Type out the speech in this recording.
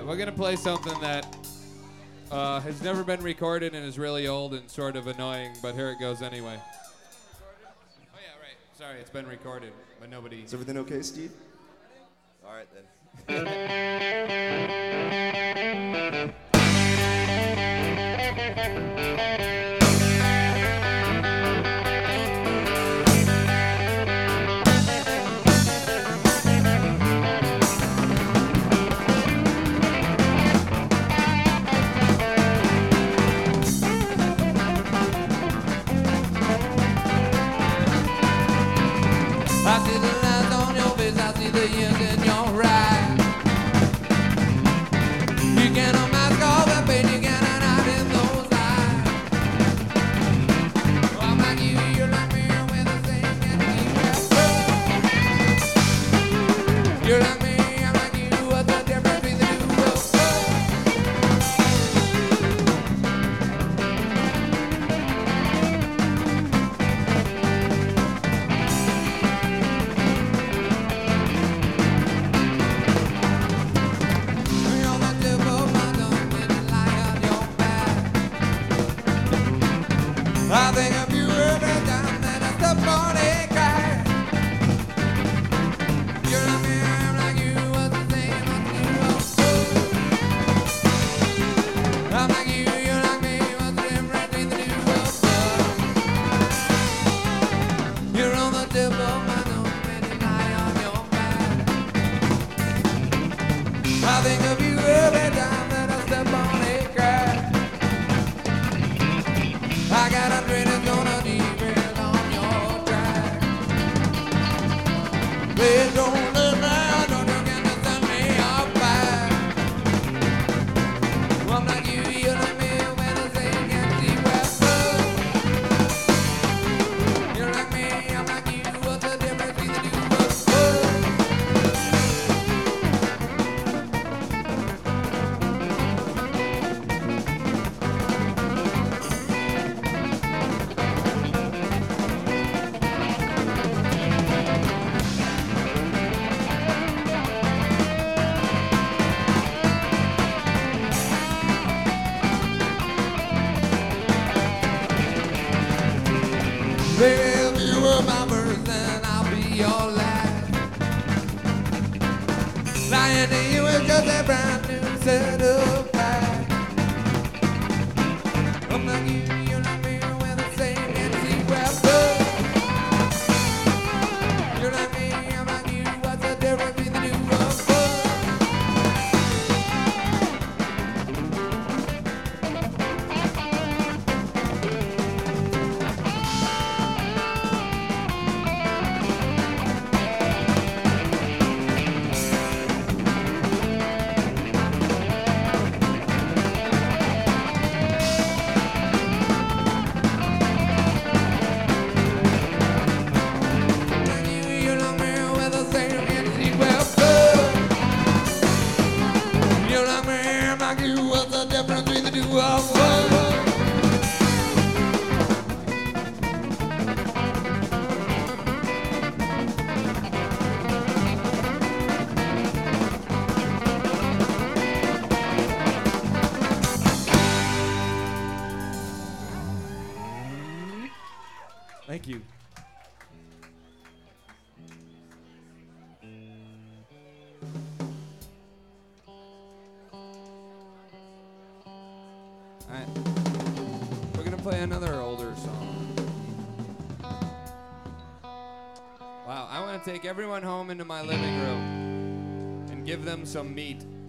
right, we're gonna play something that has never been recorded and is really old and sort of annoying, but here it goes anyway. Oh yeah, right. Sorry, it's been recorded, but nobody. Is everything okay, Steve? All right then. I see the lines on your face, I see the years in your eyes. You cannot mask all the pain, you cannot hide in those eyes. Oh, I'm like you, you're like me, we're the same, and we you're like me, I'm like you, what's the difference between the two of us? You're the tip of my tongue when you lie on your back. I think of you every time that I step on a crack. You're like me, I'm like you, what's the same, what's the difference? I'm like you, you're like me, what's the difference between the two of us? You're on the tip of my tongue when you lie on your back. I think of you every time that I step on a crack. I got a dream it's gonna derail on your track. Please don't let me out, don't you get to send me off back. I'm like you, you're like me, we're the same, can't see where you're like me, I'm like you, what's the difference between the two of us? Baby, if you were my first, then I'll be your last. Lying to you is just a brand new set of facts. I'm like you, you're like me, we're the same, and see where you're like me, I'm like you, what's the difference between the two of us? You're like me, we're the same, and see where you're like me, I'm like you, what's the difference between the two of us? Thank you. Alright. We're gonna play another older song. Wow, I want to take everyone home into my living room and give them some meat.